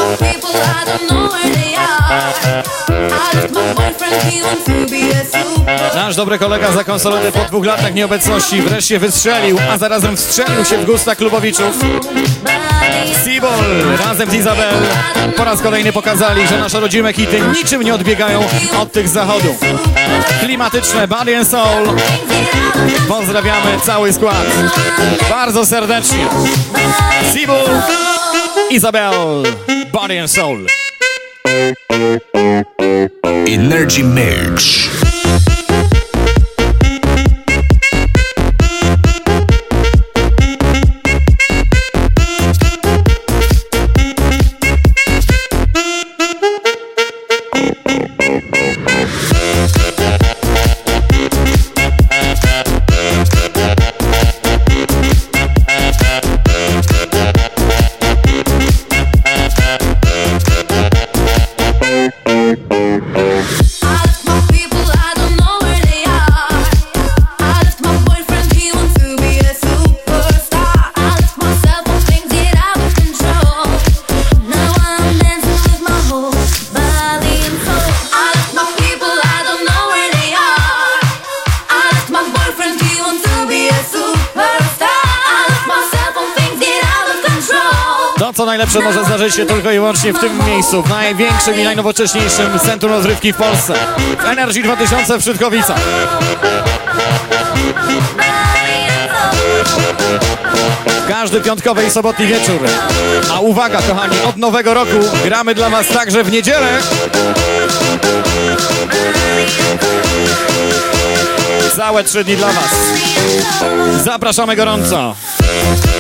Nasz dobry kolega zakonsolony po 2 latach nieobecności wreszcie wystrzelił, a zarazem wstrzelił się w gusta klubowiczów. Seaball razem z Izabel po raz kolejny pokazali, że nasze rodzime hity niczym nie odbiegają od tych zachodów. Klimatyczne Body and Soul. Pozdrawiamy cały skład bardzo serdecznie. Seaball, Izabel, Body and Soul. Energy Mix. Co najlepsze może zdarzyć się tylko i wyłącznie w tym miejscu, w największym i najnowocześniejszym centrum rozrywki w Polsce, w Energy 2000 w Szydkowicach. Każdy piątkowy i sobotni wieczór. A uwaga, kochani, od nowego roku gramy dla was także w niedzielę. Całe 3 dni dla was. Zapraszamy gorąco.